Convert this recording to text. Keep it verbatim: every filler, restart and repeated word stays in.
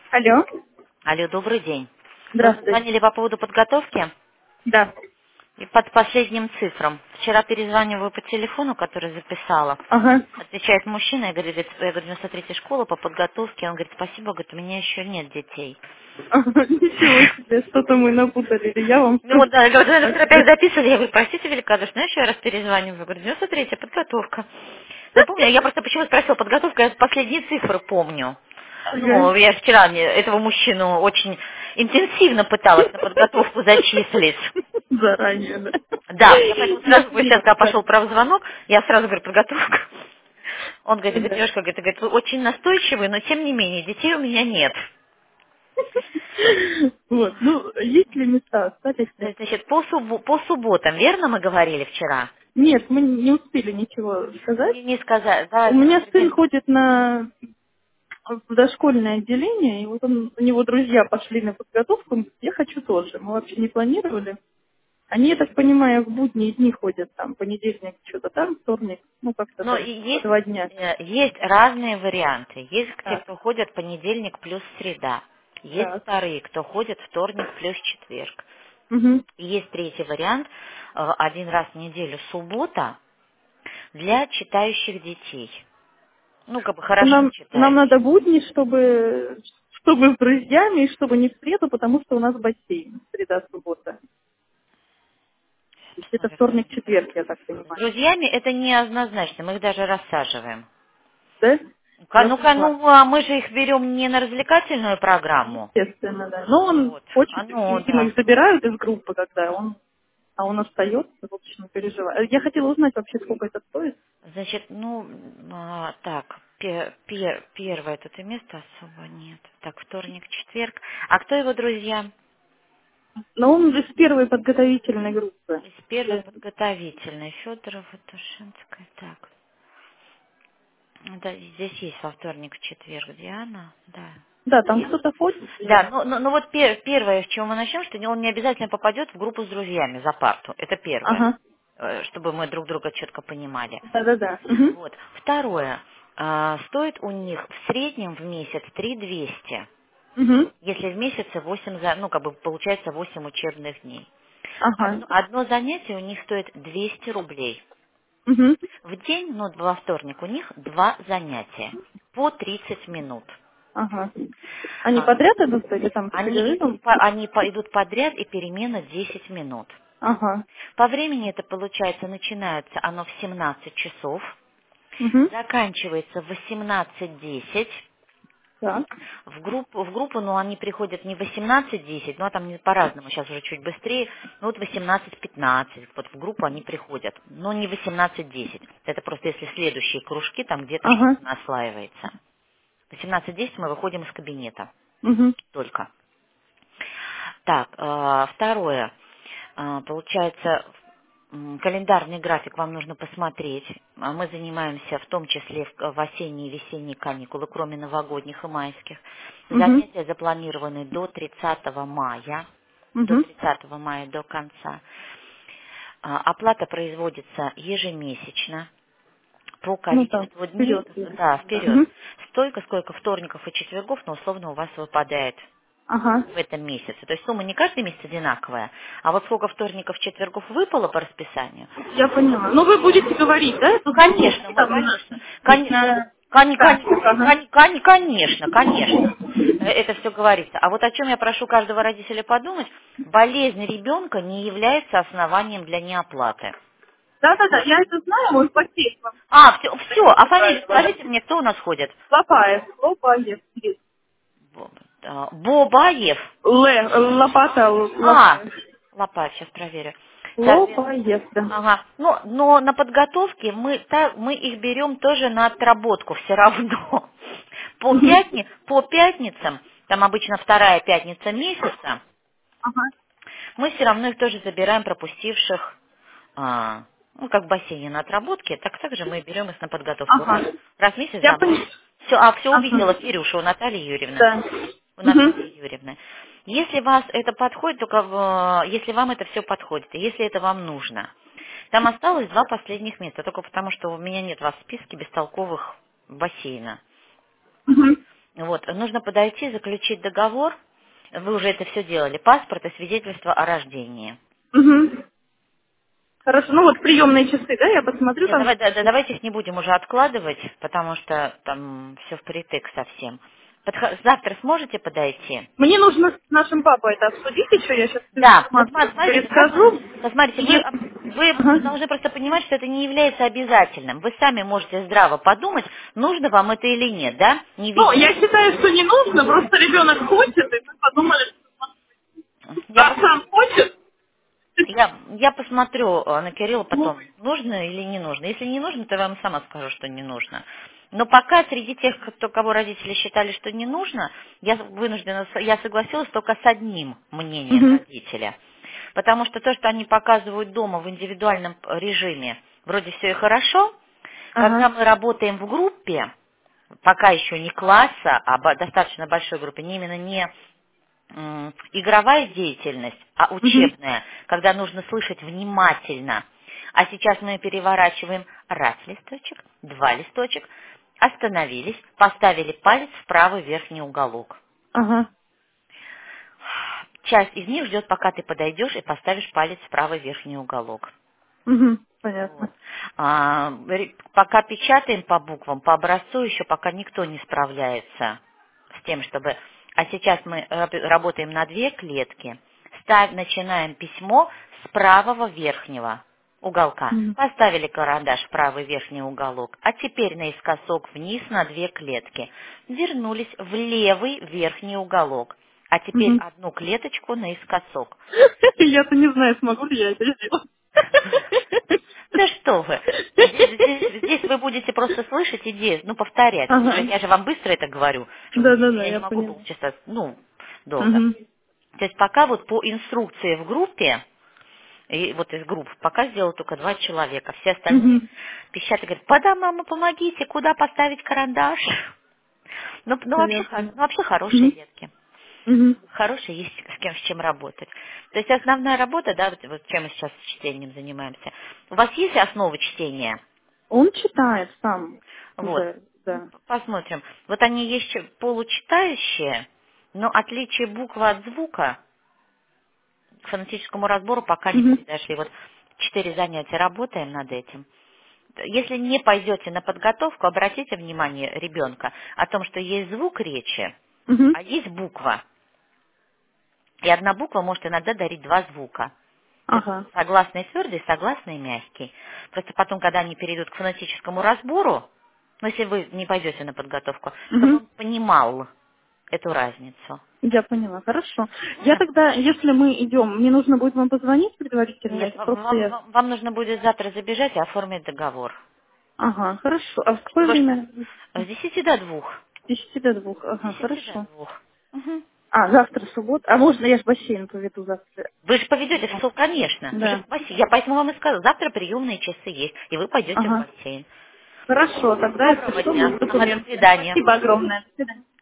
Алло. Алло, добрый день. Вы Здравствуйте. звонили по поводу подготовки Да. и под последним цифрам. Вчера перезваниваю по телефону, который записала. Ага. Отвечает мужчина, и говорит, я говорю, девяносто третья школа по подготовке. Он говорит, спасибо, говорит, у меня еще нет детей. Ага, ничего себе, что-то мы напутали, или я вам Ну вот, да, я говорю, наверное, вчера что-то... опять записывали. Я говорю, простите великодушно, я еще раз перезваниваю. Я говорю, девяносто третья подготовка. Я помню, я просто почему спросила подготовка, я последние цифры помню. Ага. Ну, я вчера мне этого мужчину очень интенсивно пыталась на подготовку зачислить. Заранее, да. Да, я поэтому Я сразу, говорю, сейчас, поняла, когда да. пошел правозвонок, я сразу говорю, подготовка. Он говорит, говорит, Да. девушка, говорит, говорит, вы очень настойчивый, но тем не менее, детей у меня нет. Вот, ну, есть ли места, остались ли? Значит, по, суббо- по субботам, верно мы говорили вчера? Нет, мы не успели ничего сказать. Не, не сказать, У да, меня сын Сергей. ходит на в дошкольное отделение, и вот он, у него друзья пошли на подготовку, он говорит, я хочу тоже. Мы вообще не планировали. Они, я так понимаю, в будние дни ходят там, понедельник что-то там, вторник, ну как-то Но так, и есть, два дня. э, есть разные варианты. Есть те, Так, кто ходят понедельник плюс среда. Есть так. вторые, кто ходит вторник плюс четверг. Угу. И есть третий вариант, э, один раз в неделю суббота для читающих детей. Ну, как бы хорошо Нам, нам надо читающих. будни, чтобы, чтобы с друзьями, и чтобы не в среду, потому что у нас бассейн, среда, суббота. То есть это Наверное, вторник, четверг, я так с понимаю. друзьями это не однозначно, мы их даже рассаживаем. Да? Ка- Я Ну-ка, поняла. ну, а мы же их берем не на развлекательную программу. Естественно, да. Но он Вот. А хочет, ну, видимо, да. их забирают из группы, когда он, а он остается, в общем, не переживает. Я хотела узнать вообще, сколько это стоит. Значит, ну, а, так, пе- пе- первое тут и места особо нет. Так, вторник, четверг. А кто его друзья? Но он из первой подготовительной группы. Из первой Я- подготовительной. Федорова, Тушинская. Так. Да, здесь есть во вторник, в четверг Диана. Да. Да, там Есть. кто-то ходит. Да, Я- ну, ну, ну вот пер- первое, с чего мы начнем, что он не обязательно попадет в группу с друзьями за парту. Это первое. Ага. Э, чтобы мы друг друга четко понимали. Да-да-да. Угу. Вот. Второе. А, стоит у них в среднем в месяц три двести. Угу. Если в месяце восемь, за- ну, как бы получается восемь учебных дней. Ага. Одно, одно занятие у них стоит двести рублей. Угу. В день, ну, во вторник у них два занятия по тридцать минут. Ага. Они А, подряд идут или там с Они идут, перерывом? по- они по- идут подряд и перемена десять минут. Ага. По времени это получается, начинается оно в семнадцать часов, Угу. заканчивается в восемнадцать десять. Так. В группу, в группу, ну, они приходят не в восемнадцать десять, ну, а там не по-разному, сейчас уже чуть быстрее, ну, вот восемнадцать пятнадцать, вот в группу они приходят, но не восемнадцать десять. Это просто если следующие кружки, там где-то Ага. что-то наслаивается. В восемнадцать десять мы выходим из кабинета Угу. только. Так, э, второе. Э, Получается, м, календарный график вам нужно посмотреть. А Мы занимаемся в том числе в в осенние и весенние каникулы, кроме новогодних и майских. Угу. Занятия запланированы до тридцатого мая, до Угу. тридцатого мая до конца. А, Оплата производится ежемесячно по Ну так, количеству дней, вперед. я да, думаю, да. вперед. Угу. Столько, сколько вторников и четвергов, но условно у вас выпадает Ага. в этом месяце. То есть сумма не каждый месяц одинаковая, а вот сколько вторников, четвергов выпало по расписанию. Я поняла. Ну вы будете говорить, да? Ну, Тут конечно, мы, там на, конечно, коне- на коне- коне- картах, ага. коне- коне- конечно, конечно, э, это все говорится. А вот о чем я прошу каждого родителя подумать, болезнь ребенка не является основанием для неоплаты. Да-да-да, я это знаю, мой пакет вам А, все, все, а фамилию скажите мне, кто у нас ходит? Лопаев, Лопаев. Бо- а, Бобаев. Л, лопата, А, Лопаев. Лопаев, сейчас проверю. Соответственно, Лопаев, да. ага. Но, но на подготовке мы, та- мы их берем тоже на отработку все равно. По, Мгм. пятни, по пятницам, там обычно вторая пятница месяца, Ага, мы все равно их тоже забираем пропустивших, а, ну, как в бассейне на отработке, так также мы берем их на подготовку. Раз, ага. раз в месяц Я забрали. поняла. Все, а все увидела Ага. Кирюша у Натальи Юрьевны. Да. У Натальи Угу. Юрьевны. Если вас это подходит, только в- если вам это все подходит, и если это вам нужно. Там осталось два последних места, только потому что у меня нет вас в списке бестолковых бассейна. Угу. Вот, нужно подойти, заключить договор. Вы уже это все делали. Паспорт и свидетельство о рождении. Угу. Хорошо, ну вот приемные часы, да, я посмотрю Нет, там. давай, да, да, давайте их не будем уже откладывать, потому что там все впритык совсем. Подхо- Завтра сможете подойти? Мне нужно с нашим папой это обсудить еще, я сейчас всю Да, вот информацию сма- смотрите, посма- перескажу. посмотрите, вы, И... об- вы Ага. должны просто понимать, что это не является обязательным. Вы сами можете здраво подумать, нужно вам это или нет, да? Не Ну, видя. я считаю, что не нужно, просто ребенок хочет, и мы подумали, что Я, раз пос- сам хочет, я, я посмотрю э, на Кирилла ну, потом, нужно или не нужно. Если не нужно, то я вам сама скажу, что не нужно. Но пока среди тех, кто, кого родители считали, что не нужно, я вынуждена, с- я согласилась только с одним мнением угу. родителя. Потому что то, что они показывают дома в индивидуальном режиме, вроде все и хорошо. Когда Ага. мы работаем в группе, пока еще не класса, а бо- достаточно большой группе, не именно не м, игровая деятельность, а Угу. учебная, когда нужно слышать внимательно. А сейчас мы переворачиваем раз листочек, два листочек, остановились, поставили палец в правый верхний уголок. Ага. Часть из них ждет, пока ты подойдешь и поставишь палец в правый верхний уголок. Угу. Вот. Понятно. А, ре- пока печатаем по буквам, по образцу еще пока никто не справляется с тем, чтобы... А сейчас мы раб- работаем на две клетки. Ставь, начинаем письмо с правого верхнего уголка. Угу. Поставили карандаш в правый верхний уголок. А теперь наискосок вниз на две клетки. Вернулись в левый верхний уголок. А теперь Угу. одну клеточку наискосок. Я-то не знаю, смогу ли я это сделать. Да что вы. Здесь, здесь- здесь вы будете просто слышать идею, ну, повторять. Я же, Ага. я же вам быстро это говорю, чтобы Да-да-да, я не я могу поняла. полчаса, ну, долго. Угу. То есть пока вот по инструкции в группе, и вот из групп, пока сделал только два человека, все остальные Угу. пищат и говорят, пода, мама, помогите, куда поставить карандаш? Ну, ну, Все, я вообще, хо- поняла. ну, вообще хорошие Угу. детки. Угу. Хорошие, есть с кем с чем работать. То есть основная работа, да, вот, вот чем мы сейчас с чтением занимаемся. У вас есть основы чтения? Он читает сам Вот. уже, Ну, да. п- посмотрим. Вот они есть ч- получитающие, но отличие буквы от звука к фонетическому разбору пока не Угу. произошли. Вот четыре занятия работаем над этим. Если не пойдете на подготовку, обратите внимание ребенка о том, что есть звук речи, Угу. а есть буква. И одна буква может иногда дарить два звука. То есть Ага. согласный твердый, согласный мягкий. Просто потом, когда они перейдут к фонетическому разбору, ну, если вы не пойдете на подготовку, чтобы Угу. он понимал эту разницу. Я поняла, хорошо. Я Ладно? тогда, если мы идем, мне нужно будет вам позвонить предварительно, Нет, или вам, просто вам- я... вам- вам нужно будет завтра забежать и оформить договор. Ага, хорошо. А в какое Вы ж время? с десяти до двух. С десяти до двух. С Ага, десяти до хорошо. двух. Мгм. А, завтра суббота. А можно я ж в бассейн поведу завтра? Вы же поведете в СО, конечно. Вы же Да. в бассейн. Я поэтому вам и сказала, завтра приемные часы есть, и вы пойдете в Ага. бассейн. Хорошо, тогда если Доброго что, дня. будут Ага, до документы. свидания. Спасибо огромное. До свидания.